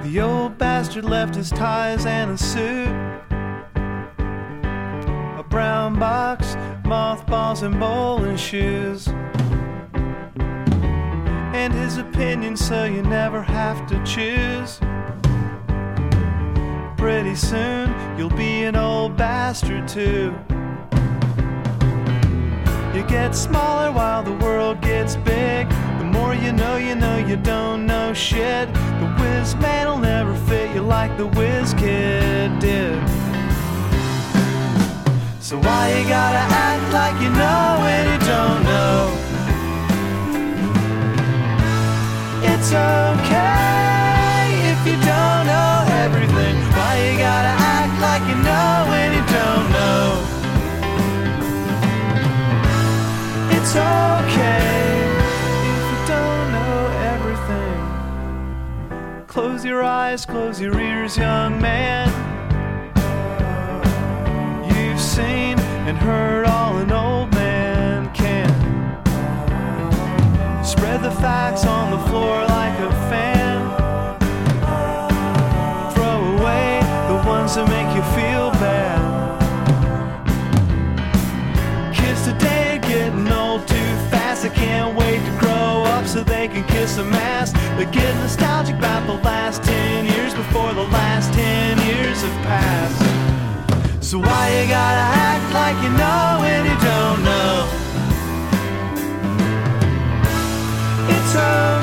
The old bastard left his ties and a suit, a brown box, mothballs and bowling shoes, and his opinion so you never have to choose. Pretty soon you'll be an old bastard too. You get smaller while the world gets big. The more you know you don't know shit. The whiz man'll never fit you like the whiz kid did. So why you gotta act like you know when you don't know? It's okay if you don't know everything. Why you gotta act like you know when you don't know? It's okay if you don't know everything. Close your eyes, close your ears, young man. You've seen and heard all an old man can. Spread the facts on the floor like a fan. Throw away the ones that make you feel bad. Kids today are getting old too fast. They can't wait to grow up so they can kiss some ass. They get nostalgic about the last 10 years before the last 10 years have passed. So why you gotta act like you know when you don't know? It's okay.